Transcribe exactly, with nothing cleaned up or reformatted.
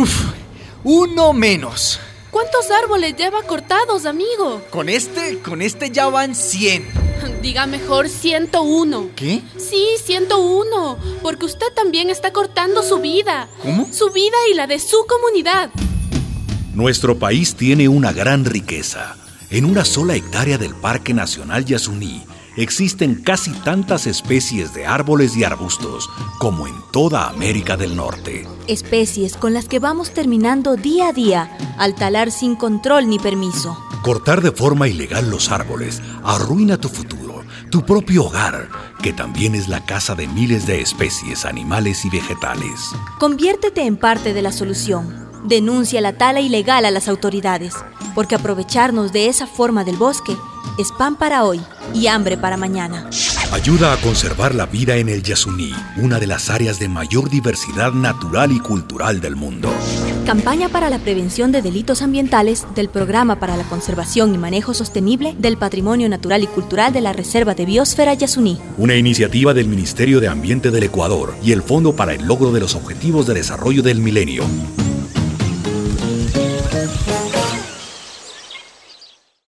Uf, uno menos. ¿Cuántos árboles lleva cortados, amigo? Con este, con este ya van cien. Diga mejor ciento uno. ¿Qué? Sí, ciento uno, porque usted también está cortando su vida. ¿Cómo? Su vida y la de su comunidad. Nuestro país tiene una gran riqueza. En una sola hectárea del Parque Nacional Yasuní existen casi tantas especies de árboles y arbustos como en toda América del Norte. Especies con las que vamos terminando día a día al talar sin control ni permiso. Cortar de forma ilegal los árboles arruina tu futuro, tu propio hogar, que también es la casa de miles de especies animales y vegetales. Conviértete en parte de la solución. Denuncia la tala ilegal a las autoridades, porque aprovecharnos de esa forma del bosque es pan para hoy y hambre para mañana. Ayuda a conservar la vida en el Yasuní, una de las áreas de mayor diversidad natural y cultural del mundo. Campaña para la prevención de delitos ambientales del Programa para la Conservación y Manejo Sostenible del Patrimonio Natural y Cultural de la Reserva de Biosfera Yasuní. Una iniciativa del Ministerio de Ambiente del Ecuador y el Fondo para el Logro de los Objetivos de Desarrollo del Milenio.